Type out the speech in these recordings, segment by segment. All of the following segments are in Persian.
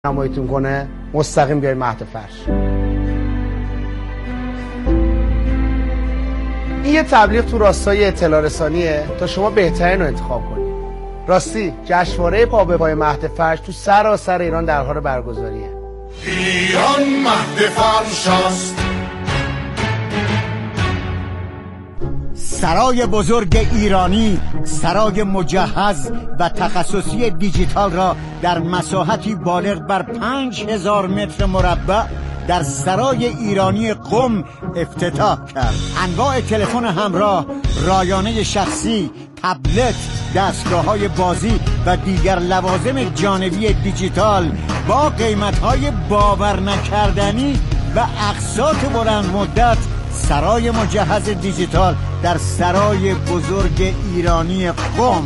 نماییتون کنه مستقیم بیاید مهد فرش. این یه تبلیغ تو راستای اطلاع رسانیه تا شما بهترین رو انتخاب کنید. راستی جشنواره پا به پای مهد فرش تو سراسر ایران در حال برگزاریه. ایران مهد فرش است. سرای بزرگ ایرانی، سرای مجهز و تخصصی دیجیتال را در مساحتی بالغ بر 5000 متر مربع در سرای ایرانی قم افتتاح کرد. انواع تلفن همراه، رایانه شخصی، تبلت، دستگاه‌های بازی و دیگر لوازم جانبی دیجیتال با قیمت‌های باور نکردنی و اقساط بلند مدت. سرای مجهز دیجیتال در سرای بزرگ ایرانی قم.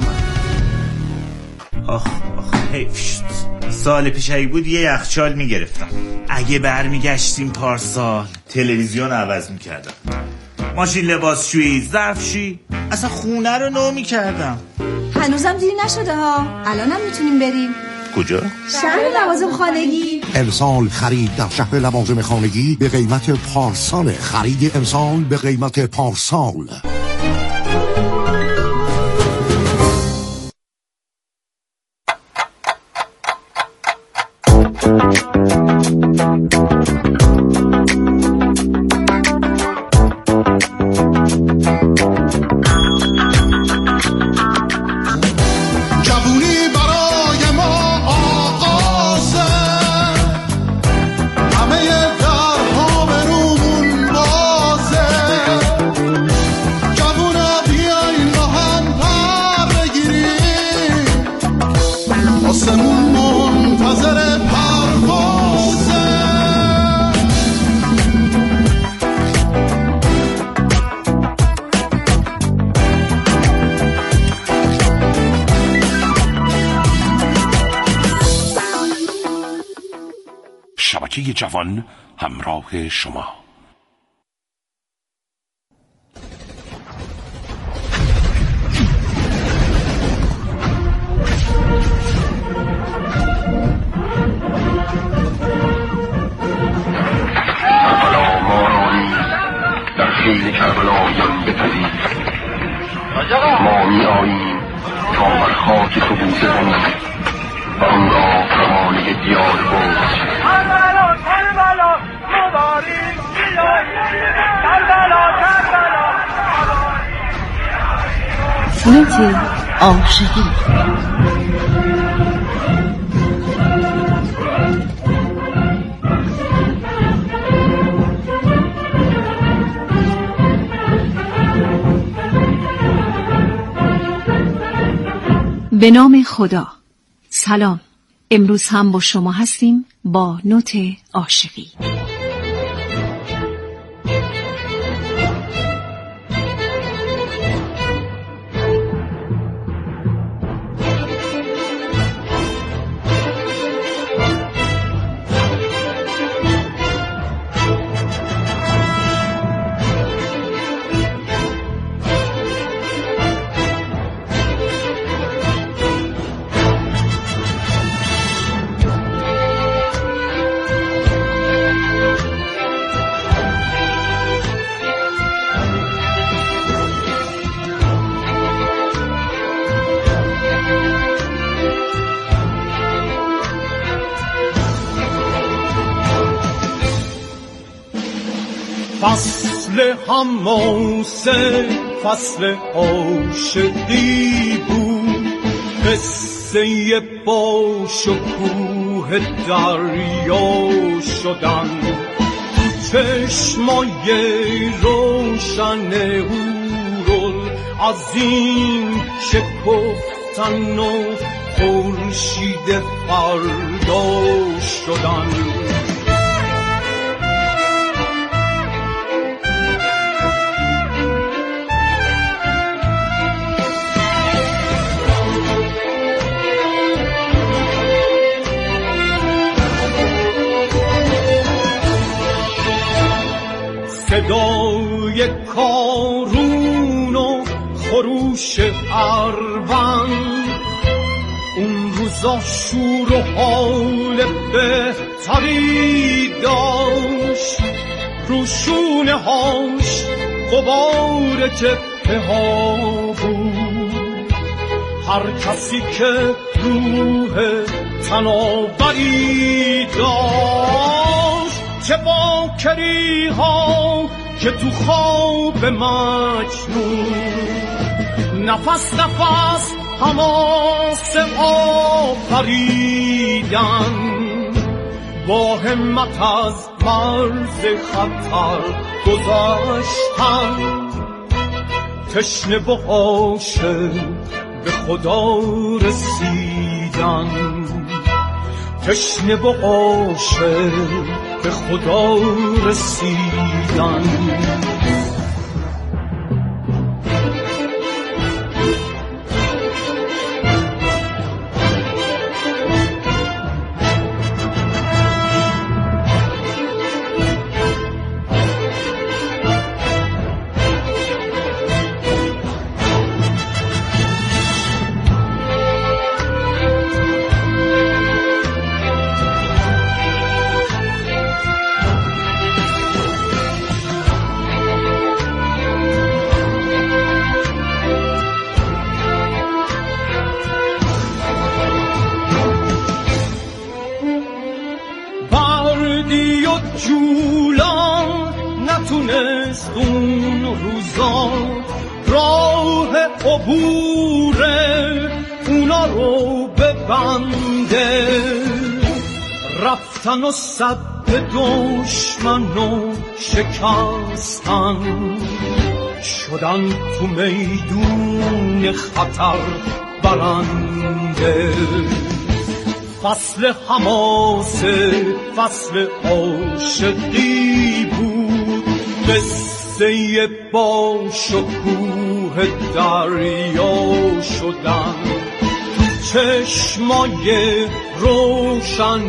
آخ حیف شد. سال پیش اگه بود یه یخچال میگرفتم. اگه برمیگشتیم پارسال تلویزیون عوض میکردم، ماشین لباسشویی، ظرفشویی، اصلا خونه رو نو میکردم. هنوزم دیر نشده ها، الانم میتونیم بریم. کجا؟ شهر لوازم خانگی. امسال خرید در شهر لوازم خانگی به قیمت پارسال. خرید امسال به قیمت پارسال. شبکه جوان همراه شما. کربلا مارانی در خیل کربلایان بپذیر. ما می آییم تا بر خاک تو بوسه کنیم و آن را پروانه دیار بود. نوت عاشقی. به نام خدا. سلام، امروز هم با شما هستیم با نوت عاشقی. فصل حماسه، فصل عاشقی بود، قصه با شکوه دریا شدن، چشمای روشن هورالعظیم شکفتن و خورشید فردا شدن. صدای کارون و خروش اروند، اون روز از آشور و حال بهتری داشت، روشونه هاش غبار جبهه ها بود. هر کسی که روح تناوری داشت، چه باکری ها که تو خواب مجنون نفس نفس حماس آفریدن، با همت از مرز خطر گذشتن. تشنه و عاشق به خدا رسیدن، تشنه و عاشق به خدا رسیدن. جولان نتونست اون روزا راه عبور اونا رو ببنده، رفتن و صد دشمن رو شکستن، شدن تو میدون خطر برنده. فصل حماسه فصل عاشقی بود، قصه با شکوه دریا شدن. چشمای روشن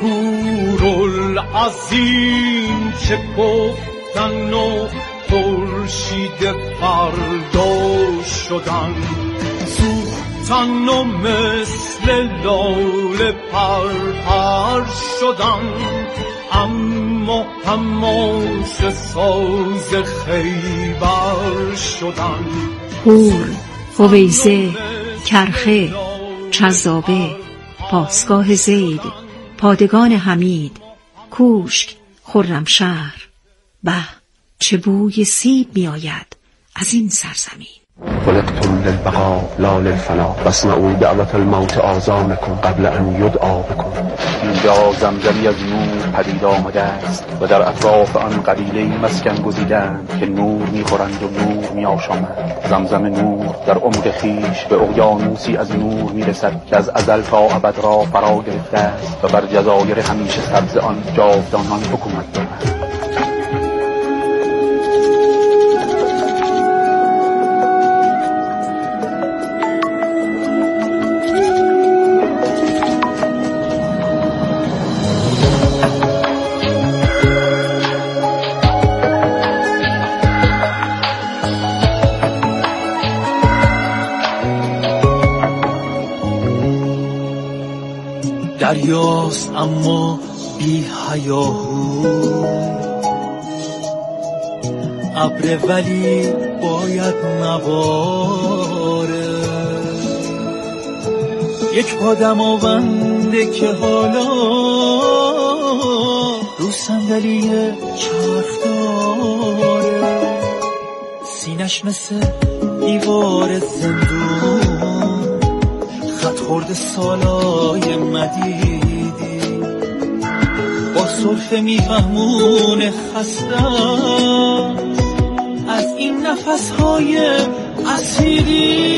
هورالعظیم چه گفتن و خورشید فردا شدن. سوختن و مثل لاله پرپر شدن، اما هماش ساز خیبر شدن. هور، هویزه، کرخه، چذابه، پاسگاه زید، پادگان حمید، کوشک، خرمشهر. به چه بوی سیب می آید از این سرزمین. خلقتم للبقاء لا للفنا واسمعوا دعوة الموت آذانکم قبل ان یدعا بکم. اینجا زمزمی از نور پدید آمده است و در اطراف آن قبیله مسکن گزیدند که نور میخورند و نور میآشامند. زمزم نور در عمق خویش به اقیانوسی از نور میرسد که از ازل تا ابد را فرا گرفته است و بر جزایر همیشه سبز آن جاودانان حکومت دارد. دریاست اما بی حیاهو، ابر ولی باید نباره. یک پا دماونده که حالا رو صندلی چرخ داره، سینش مثل دیوار زندون، خط خورده سالای مدیدی، با سرفه میفهمون خسته از این نفسهای اسیری.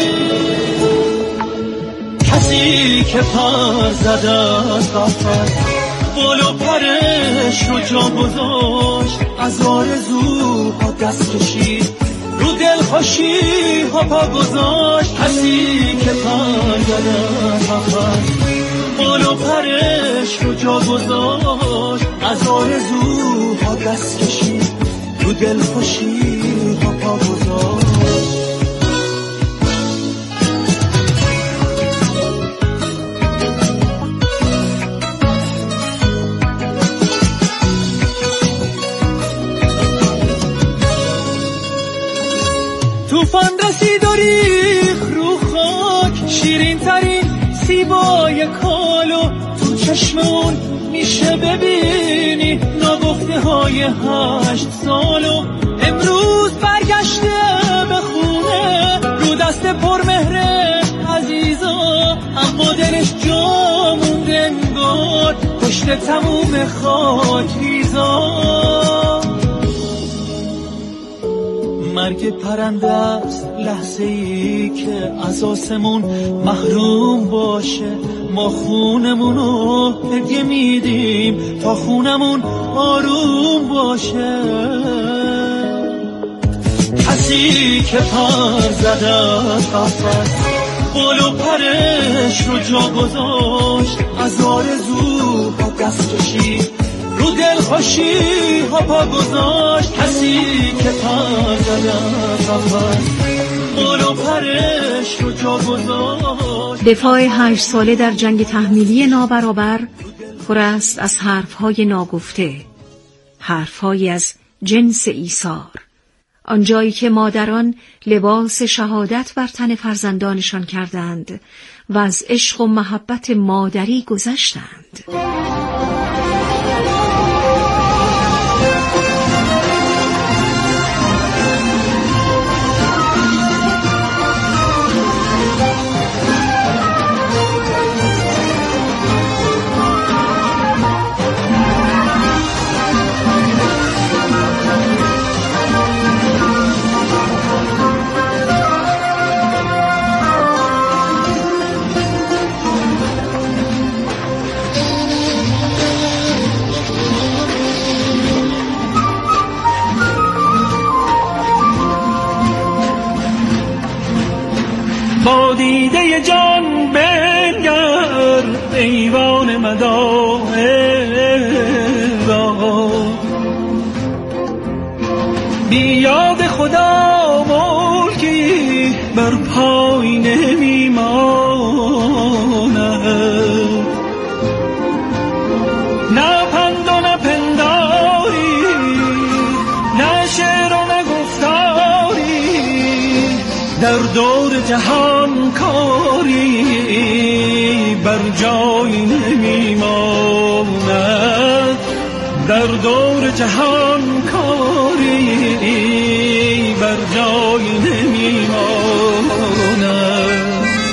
کسی که پر زده از قفس بالا پرش رو جا گذاشت، از آرزوها دست کشید، رو دلخوشی ها پا گذاشت. کسی که پر زده از قفس بالا پرش رو جا گذاشت، از آرزوها دست کشید، رو دلخوشی ها پا گذاشت. طوفان رسید و ریخ رو خاک، شیرین ترین سیبای کالو تو چشم اون میشه ببینی ناگفته های 8 سالو. امروز برگشته به خونه رو دست پرمهر عزیزا، اما دلش جا مونده انگار پشت تموم خاک ریزا. مرگ پرنده است لحظه ای که از آسمون محروم باشه، ما خونمونو هدیه میدیم تا خونمون آروم باشه. کسی که پر زده از قفس بال و پرش رو جا گذاشت، از آرزوها دست کشید رو دل خوشی ها پا گذاشت. کسی که پر زده از قفس بال و پرش رو جا گذاشت. دفاع 8 ساله در جنگ تحمیلی نابرابر پر است از حرفهای ناگفته، حرفهایی از جنس ایثار، آنجایی که مادران لباس شهادت بر تن فرزندانشان کردند و از عشق و محبت مادری گذشتند. با دیده جان بنگر ایوان مدائن را، بی یاد خدا ملکی بر پای نمیماند. نه پند و نه پنداری، نه شعر و نه گفتاری، در دور جهان کاری بر جای نمیماند. در دور جهان کاری بر جای نمیماند.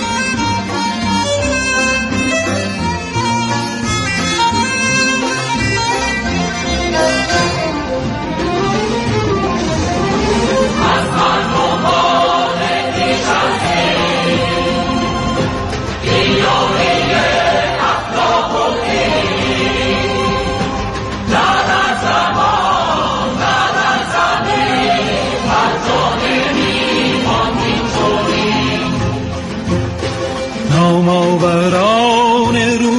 نامآوران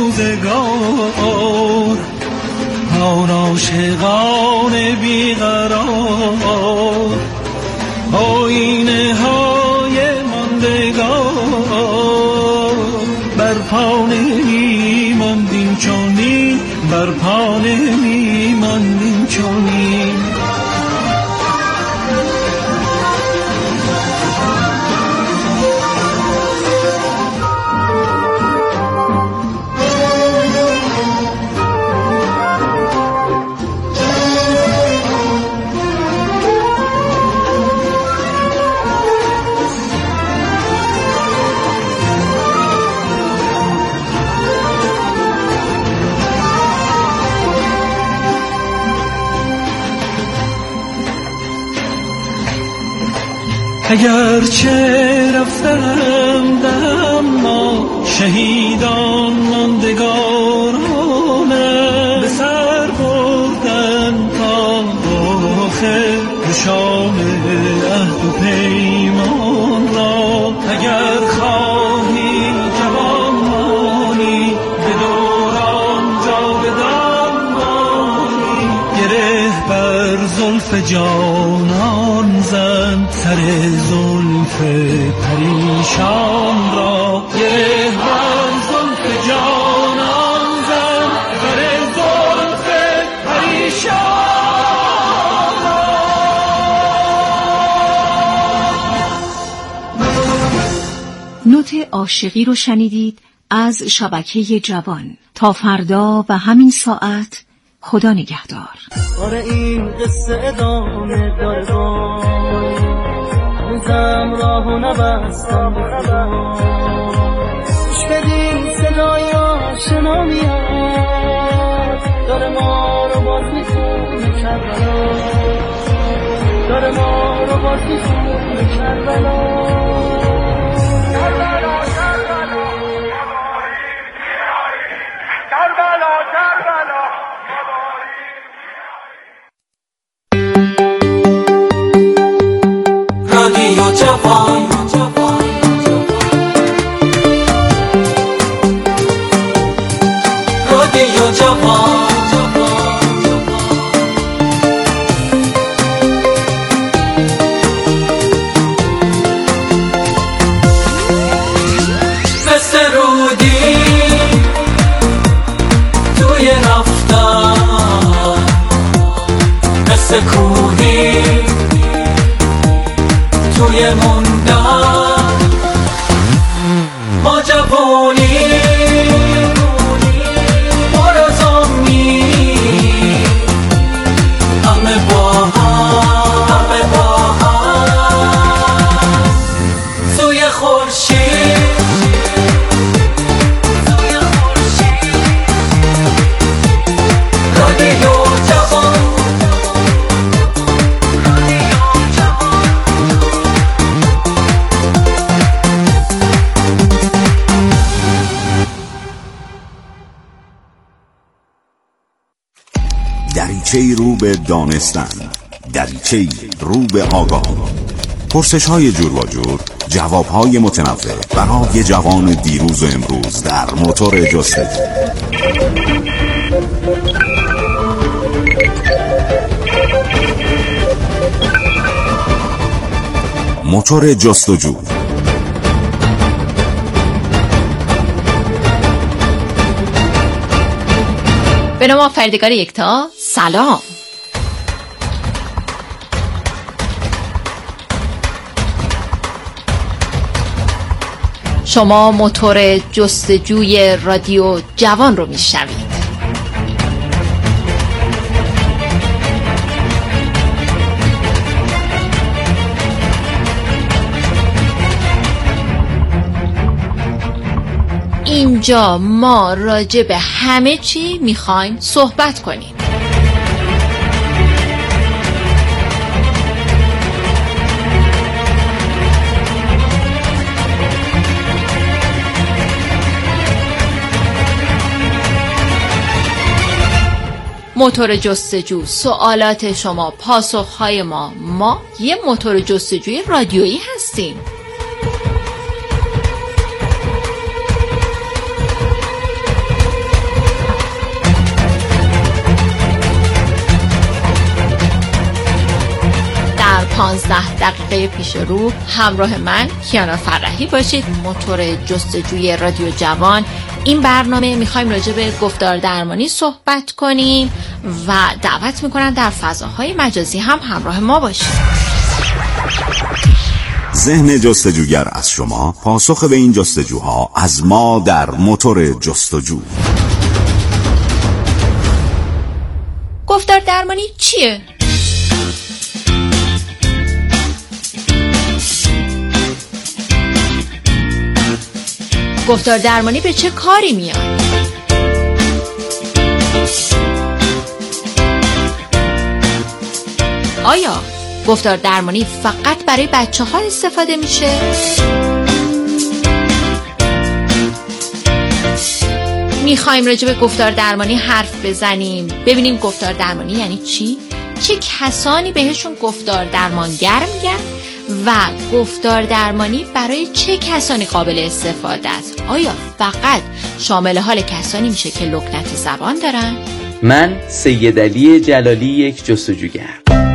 روزگار، آن عاشقان بیقرار، آینه های ماندگار، بر پا نمیماندیم چنین، بر پا نمیماندیم چنین. اگرچه رفتم اما شهیدان ماندگارانم به سر بردن تا آخر شام عهد و پیمان را. اگر خواهی جوان مانی به دوران جاودان مانی، گره بر زلف جانان زن سر زلف پریشان را. گره بر زلف جانان زن سر زلف پریشان را. عاشقی رو شنیدید از شبکه جوان. تا فردا و همین ساعت، خدا نگهدار. آره این قصه ادامه داره، هنوزم راهو نبستم گوش بدین صدای آشنا میاد، داره ما رو باز میخونه کربلا، داره ما رو باز میخونه کربلا. رادیو جوان، رادیو جوان، مثل رودی توی رفتن، مثل کوهی توی موندن، ما جوانی برو زمی همه با هم توی خورشید، رادیو جوان. دریچه‌ای رو به دانستن، دریچه‌ای رو به آگاهی، پرسش‌های جور و جور، جواب‌های متنوع برای جوان دیروز و امروز در موتور جستجو. موتور جستجو. به نام آفریدگار یکتا، سلام. شما موتور جستجوی رادیو جوان رو میشنوید. اینجا ما راجع به همه چی میخوایم صحبت کنیم. موتور جستجو، سوالات شما، پاسخهای ما یه موتور جستجوی رادیویی هستیم. در 15 دقیقه پیش رو همراه من کیانا فرحی باشید. موتور جستجوی رادیو جوان. این برنامه میخوایم راجع به گفتار درمانی صحبت کنیم و دعوت میکنم در فضاهای مجازی هم همراه ما باشید. ذهن جستجوگر از شما، پاسخ به این جستجوها از ما در موتور جستجو. گفتار درمانی چیه؟ گفتار درمانی به چه کاری میاد؟ آیا گفتار درمانی فقط برای بچه ها استفاده میشه؟ میخوایم راجع به گفتار درمانی حرف بزنیم، ببینیم گفتار درمانی یعنی چی؟ چه کسانی بهشون گفتار درمانگر میگن؟ و گفتار درمانی برای چه کسانی قابل استفاده است؟ آیا فقط شامل حال کسانی میشه که لکنت زبان دارن؟ من سید علی جلالی، یک جستجوگر.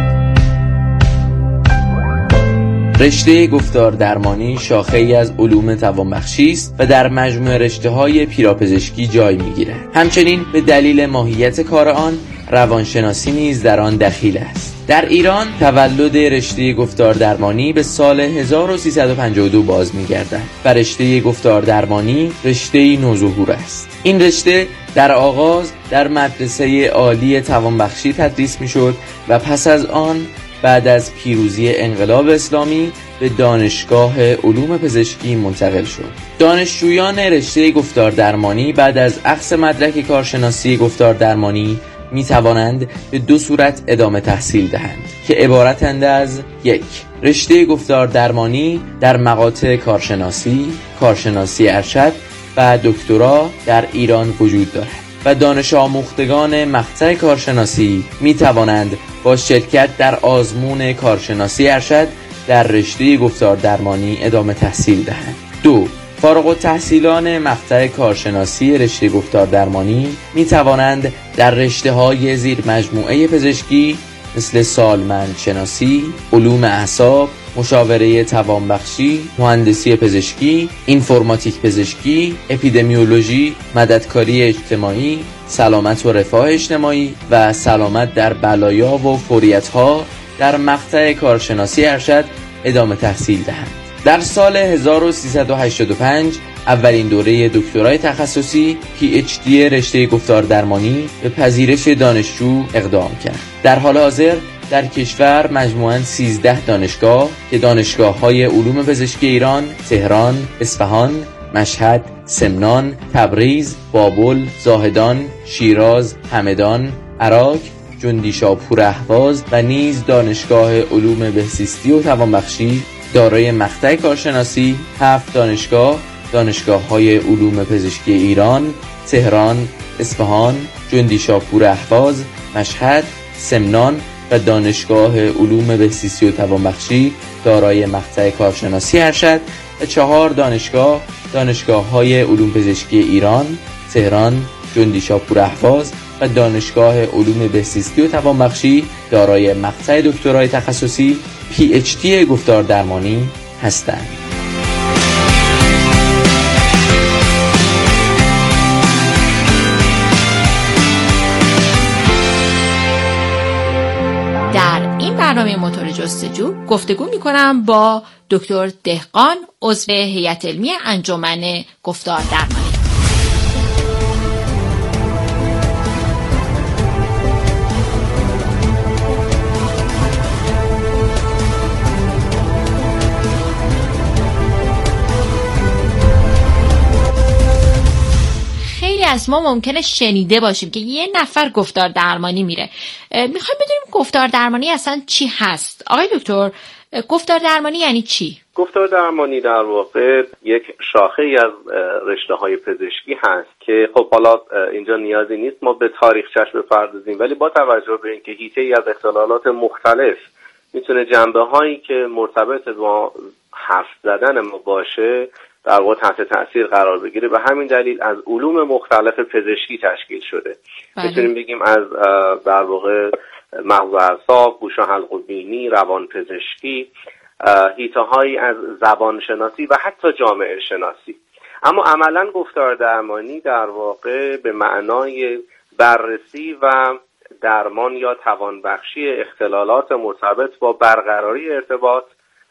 رشته گفتار درمانی شاخه‌ای از علوم توانبخشی است و در مجموع رشته‌های پیراپزشکی جای می‌گیرد. همچنین به دلیل ماهیت کار آن، روانشناسی نیز در آن دخیل است. در ایران تولد رشته گفتار درمانی به سال 1352 باز می‌گردد و رشته گفتار درمانی رشته نوظهور است. این رشته در آغاز در مدرسه عالی توانبخشی تدریس می‌شد و پس از آن بعد از پیروزی انقلاب اسلامی به دانشگاه علوم پزشکی منتقل شد. دانشجویان رشته گفتار درمانی بعد از اخذ مدرک کارشناسی گفتار درمانی می توانند به دو صورت ادامه تحصیل دهند که عبارتند از: 1. رشته گفتار درمانی در مقاطع کارشناسی ارشد و دکترا در ایران وجود دارد و دانش آموختگان مقطع کارشناسی می توانند با شرکت در آزمون کارشناسی ارشد در رشته گفتار درمانی ادامه تحصیل دهند. 2. فارغ التحصیلان مقطع کارشناسی رشته گفتار درمانی می توانند در رشته‌های زیر مجموعه پزشکی مثل سالمندشناسی، علوم اعصاب، مشاوره توانبخشی، مهندسی پزشکی، اینفورماتیک پزشکی، اپیدمیولوژی، مددکاری اجتماعی، سلامت و رفاه اجتماعی و سلامت در بلایا و فوریت‌ها در مقطع کارشناسی ارشد ادامه تحصیل دهند. در سال 1385 اولین دوره دکترای تخصصی PhD رشته گفتار درمانی به پذیرش دانشجو اقدام کرد. در حال حاضر در کشور مجموعاً 13 دانشگاه که دانشگاه‌های علوم پزشکی ایران، تهران، اصفهان، مشهد، سمنان، تبریز، بابل، زاهدان، شیراز، همدان، عراق، جندیشاپور اهواز و نیز دانشگاه علوم بهزیستی و توانبخشی دارای مقطع کارشناسی 7 دانشگاه‌های علوم پزشکی ایران، تهران، اصفهان، جندیشاپور اهواز، مشهد، سمنان و دانشگاه علوم بهزیستی و توانبخشی دارای مقطع کارشناسی ارشد و 4 دانشگاه‌های علوم پزشکی ایران، تهران، جندیشاپور اهواز و دانشگاه علوم بهزیستی و توانبخشی دارای مقطع دکترای تخصصی PhD گفتار درمانی هستند. در این برنامه موتور جستجو گفتگو می‌کنم با دکتر دهقان، عضو هیئت علمی انجمن گفتار درمانی. از ما ممکنه شنیده باشیم که یه نفر گفتار درمانی میره. میخوایم بدونیم گفتار درمانی اصلا چی هست. آقای دکتر، گفتار درمانی یعنی چی؟ گفتار درمانی در واقع یک شاخه‌ای از رشته‌های پزشکی هست که خب حالا اینجا نیازی نیست ما به تاریخچه‌اش بپردازیم، ولی با توجه به اینکه حیطه‌ای از اختلالات مختلف میتونه جنبه‌هایی که مرتبط با حرف زدن ما باشه در واقع تحت تأثیر قرار بگیره، به همین دلیل از علوم مختلف پزشکی تشکیل شده. میتونیم بگیم از در واقع مغز و اعصاب، گوش و حلق و بینی، روان پزشکی، حیطه‌هایی از زبان شناسی و حتی جامعه شناسی. اما عملاً گفتار درمانی در واقع به معنای بررسی و درمان یا توانبخشی اختلالات مرتبط با برقراری ارتباط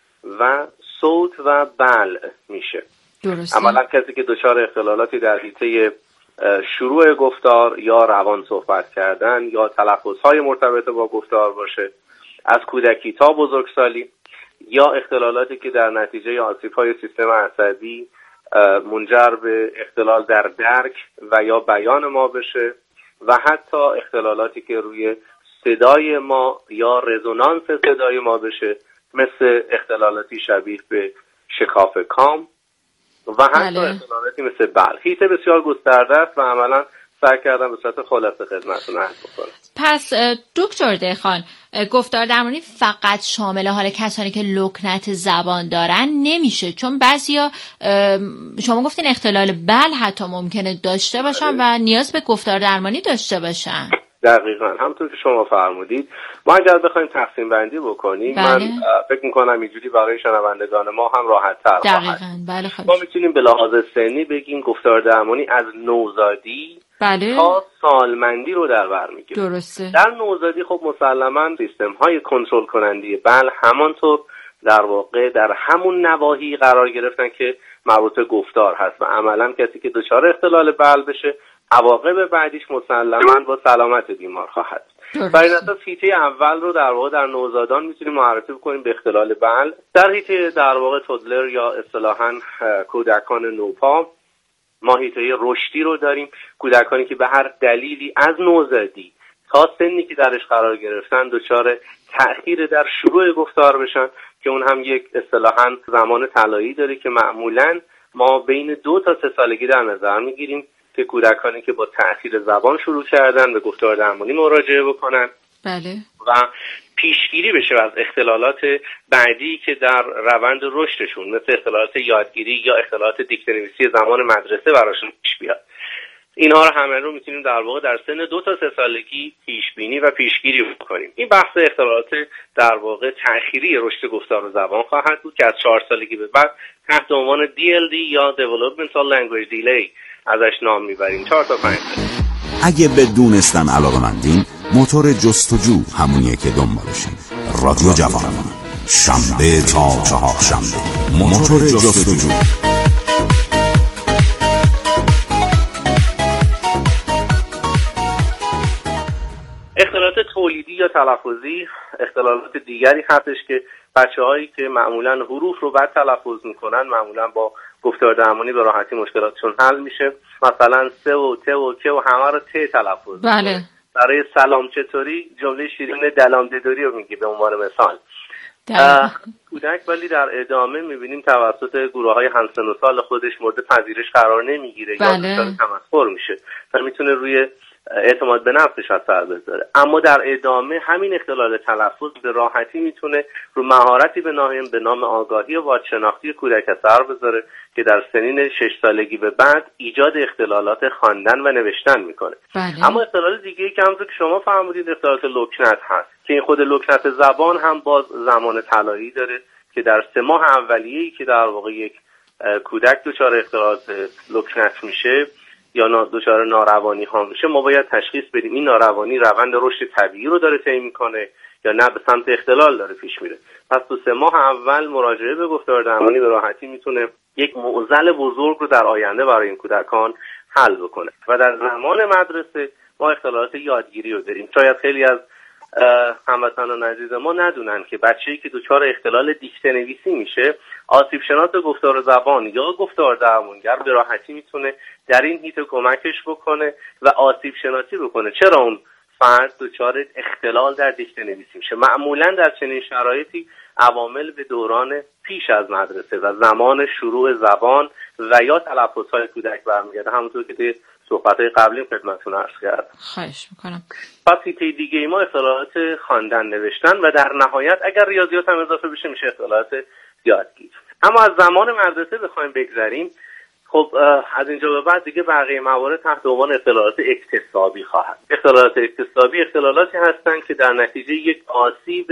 و صوت و بلع میشه. عملا کسی که دچار اختلالاتی در حیطه شروع گفتار یا روان صحبت کردن یا تلفظهای مرتبط با گفتار باشه، از کودکی تا بزرگسالی، یا اختلالاتی که در نتیجه آسیب‌های سیستم عصبی منجر به اختلال در درک و یا بیان ما بشه، و حتی اختلالاتی که روی صدای ما یا رزونانس صدای ما بشه، مثل اختلالاتی شبیه به شکاف کام و حتی اختلالاتی مثل بلع. حیطه بسیار گسترده است و عملا سعی کردم به صورت خلاصه خدمتتون عرض بکنم. پس دکتر دهقان، گفتار درمانی فقط شامل حال کسانی که لکنت زبان دارن نمیشه، چون بعضیا شما گفتین اختلال بلع حتی ممکنه داشته باشن و نیاز به گفتار درمانی داشته باشن. دقیقاً همونطور که شما فرمودید. ما اگر بخوایم تقسیم بندی بکنیم، من فکر میکنم اینجوری برای شنوندگان ما هم راحت تر خواهد. بله. ما میتونیم به لحاظ سنی بگیم گفتار درمانی از نوزادی بله. تا سالمندی رو در بر میگیره. درسته. در نوزادی خب مسلماً سیستم های کنترل کننده بل همانطور در واقع در همون نواحی قرار گرفتن که مربوط به گفتار هست و عملاً کسی که دچار اختلال بل بشه عواقب بعدیش مسلماً با سلامت بیمار خواهد. برای این اساس هیته اول رو در واقع در نوزادان میتونیم معرفی کنیم به اختلال بل. در هیته در واقع تودلر یا اصطلاحاً کودکان نوپا ما هیته رشدی رو داریم، کودکانی که به هر دلیلی از نوزادی تا سنی که درش قرار گرفتن دچار تأخیر در شروع گفتار بشن که اون هم یک اصطلاحاً زمان طلایی داره که معمولاً ما بین 2 تا 3 سالگی در نظر میگیریم که کودکانی که با تأخیر زبان شروع کردن به گفتار درمانی مراجعه بکنن. بله. و پیشگیری بشه از اختلالات بعدی که در روند رشدشون مثل اختلالات یادگیری یا اختلالات دیکته‌نویسی زمان مدرسه براشون پیش بیاد. اینها رو همه رو میتونیم در واقع در سن 2 تا 3 سالگی پیش بینی و پیشگیری بکنیم. این بحث اختلالات در واقع تأخیری رشد گفتار و زبان خواهد بود که از 4 سالگی به بعد تحت عنوان DLD یا Developmental Language Delay ازش نام میبریم. 4 تا 5 سال. اگه به دونستن علاقه‌مندین، موتور جستجو همونیه که دنبالشین. رادیو جوان، شنبه تا چهارشنبه، موتور جستجو. اختلالات تولیدی یا تلفظی اختلالات دیگری هستش که بچه‌هایی که معمولاً حروف رو بد تلفظ میکنن معمولاً با گفتار درمانی به راحتی مشکلاتشون حل میشه. مثلا س و ت و ک و همه رو ت تلفظ. بله. برای سلام چطوری جمله شیرین دلام ددوری رو میگی به عنوان مثال. کودک ولی در ادامه میبینیم توسط گروه‌های همسن و سال خودش مورد پذیرش قرار نمیگیره. بله. یا دچار تمسخر میشه و میتونه روی اعتماد به نفسش اثر بذاره. اما در ادامه همین اختلال تلفظ به راحتی میتونه رو مهارتی به نام آگاهی و واجشناختی کودک اثر بذاره که در سنین 6 سالگی به بعد ایجاد اختلالات خواندن و نوشتن میکنه. بله. اما اختلال دیگه‌ای که همونطور که شما فرمودید اختلالات لکنت هست که این خود لکنت زبان هم باز زمان طلایی داره که در 3 ماه اولیه‌ای که در واقع یک کودک دچار اختلالات لکنت میشه یا دچار ناروانی ها میشه ما باید تشخیص بدیم این ناروانی روند رشد طبیعی رو داره طی میکنه یا نه به سمت اختلال داره پیش میره. پس تو 3 ماه اول مراجعه به گفتار درمانی به راحتی میتونه یک معضل بزرگ رو در آینده برای این کودکان حل بکنه. و در زمان مدرسه ما اختلالات یادگیری رو داریم. شاید خیلی از هموطنان عزیز ما ندونن که بچه‌ای که دچار اختلال دیکته‌نویسی میشه آسیب شناس گفتار و زبان یا گفتار درمانگر به راحتی میتونه در این هیته کمکش بکنه و آسیب شناسی بکنه چرا اون فرد دچار اختلال در دیکته‌نویسی میشه. معمولا در چنین شرایطی عوامل به دوران پیش از مدرسه و زمان شروع زبان و یا تلفظهای کودک برمیگرده، همونطور که توی صحبت‌های قبلی خدمتتون عرض کردم. خواهش میکنم. پس هیته دیگه ما اختلالات خواندن نوشتن و در نهایت اگر ریاضیات هم اضافه بشه میشه اختلالات یادگیری. اما از زمان مدرسه بخوایم بگذریم خب از اینجا به بعد دیگه بقیه موارد تحت عنوان اختلالات اکتسابی خواهد. اختلالات اکتسابی اختلالاتی هستند که در نتیجه یک آسیب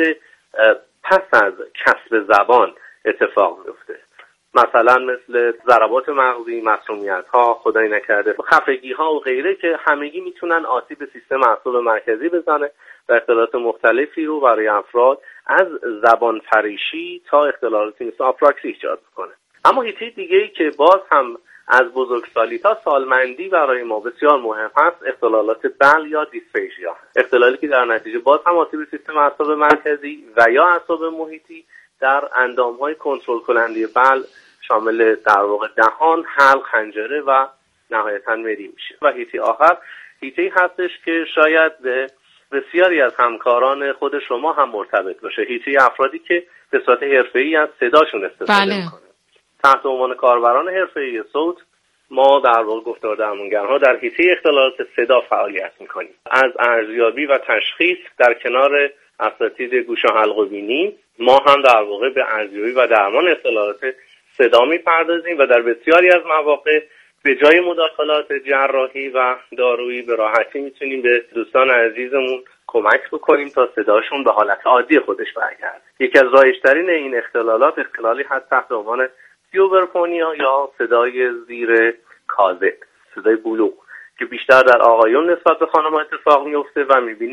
پس از کسب زبان اتفاق میفته. مثلا مثل ضربات مغزی، مسمومیت‌ها، خدای نکرده خفگی‌ها و غیره که همگی میتونن آسیب سیستم اعصاب مرکزی بزنه و اختلالات مختلفی رو برای افراد از زبان پریشی تا اختلالاتی مثل آپراکسی ایجاد کنه. اما هیته دیگه‌ای که باز هم از بزرگسالی تا سالمندی برای ما بسیار مهم هست اختلالات بل یا دیسفیژیا، اختلالی که در نتیجه باز هم آسیب سیستم اعصاب مرکزی و یا اعصاب محیطی در اندام‌های کنترل کننده بل شامل در واقع دهان، حلق، حنجره و نهایتاً معده میشه. و هیته آخر هیته هستش که شاید به بسیاری از همکاران خود شما هم مرتبط باشه، هیته افرادی که به صورت حرفه‌ای از صداشون استفاده میکنن. تحت عنوان کاربران حرفه‌ای صوت ما در واقع گفتار درمانگرها در حیطه اختلالات صدا فعالیت میکنیم. از ارزیابی و تشخیص در کنار اساتید گوش و حلق و بینی ما هم در واقع به ارزیابی و درمان اختلالات صدا میپردازیم و در بسیاری از مواقع به جای مداخلات جراحی و دارویی به راحتی میتونیم به دوستان عزیزمون کمک بکنیم تا صداشون به حالت عادی خودش برگرده. یکی از رایج‌ترین این اختلالات اختلالی هست تحت عنوان سیوبرفونیا یا صدای زیر کاذب، صدای بلوغ که بیشتر در آقایون نسبت به خانم‌ها اتفاق میفته و میبینیم